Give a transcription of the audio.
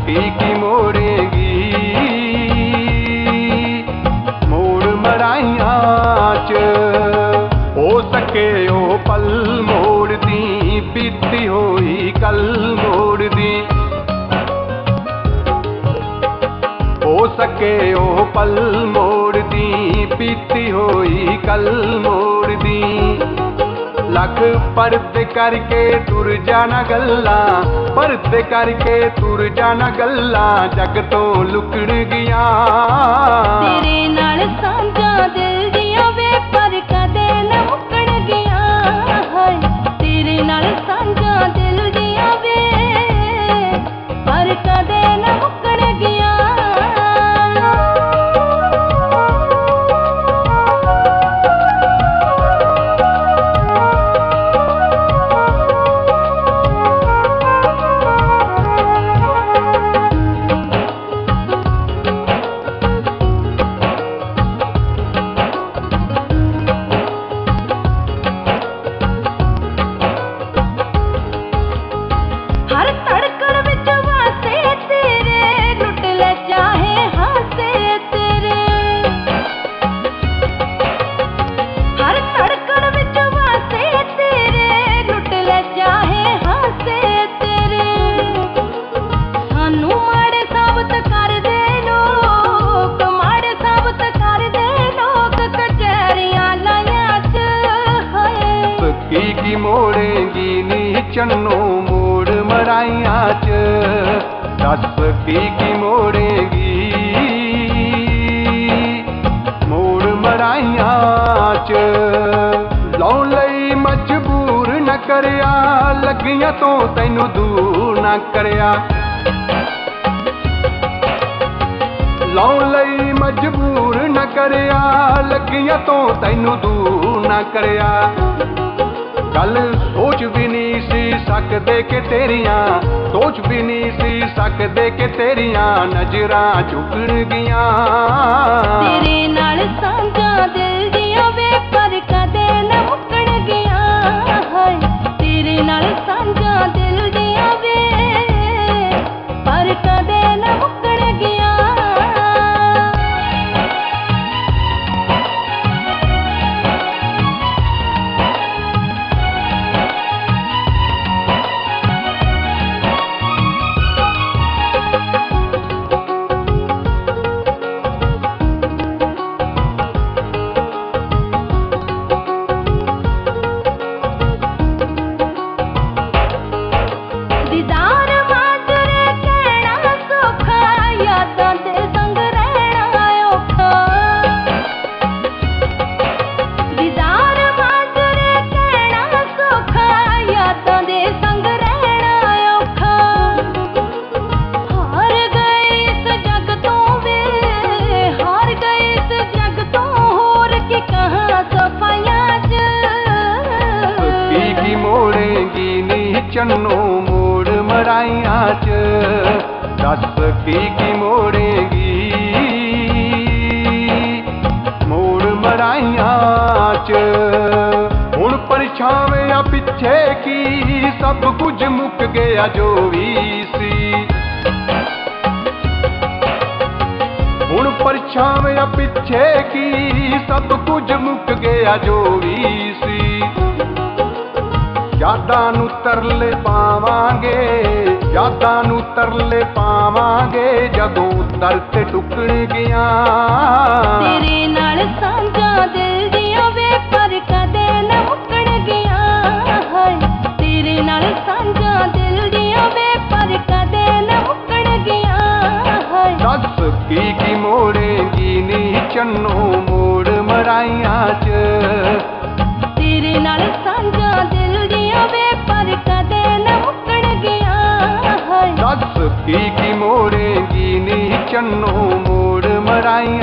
की मोड़ेगी मोड़ मराइया च। हो सके ओ पल मोड़ दी बीती होई कल मोड़ दी। हो सके ओ पल मोड़ दी बीती होई कल मोड़ दी। लख परते करके तुर जाना गल्ला परते करके तुर जाना गल्ला जग तो लुकड़ गया। तेरे नाल सांझा दिल दिया वे पर कदे न मुकड़ गया। हाय तेरे नाल सांझा दिल दिया वे पर कदे न मुकड़ गया। की मोड़ेगी नी चन्नो मोड़ मराइया च। दस की मोड़ेगी मोड़ मराइया च। लौन लई मजबूर न करया लगियां तो तैनू दूर न करया। लौन लई मजबूर न करया लगियां तो तैनू दूर न करया। गल सोच भी नहीं सी सकदे के तेरियां सोच भी नहीं सी सकदे के तेरियां नजरां झुकण गियां। तेरे नाल सांझा दिल दिया वे पर कदे न मुकड़ गया। हाय तेरे नाल सांझा दिल दिया वे पर कदे न मुकड़ गया। चन्नो मोड़ मराइया च। दस की मोड़ेगी मोड़ मराइया च। हुण परछावें पिछे की सब कुछ मुक गया जो भी सी। हुण परछावें पिछे की सब कुछ मुक गया जो भी सी। यादां नूं तरले पावांगे यादां नूं तरले पावांगे जदों दर ते टुकण गया। तेरे नाल सांझा दिल दिया वे पर कदे न मुकड़ गया। हाय तेरे नाल सांझा दिल दिया वे पर कदे न मुकड़ गया। हाय दस की मोड़ेगी नी चन्नो मोड़ मराइया च। तेरे नाल सांझा दिल दिया वे पर कदे न मुकड़ गया। हाय दस की मोड़ेगी नी चन्नो मोड़ मराइया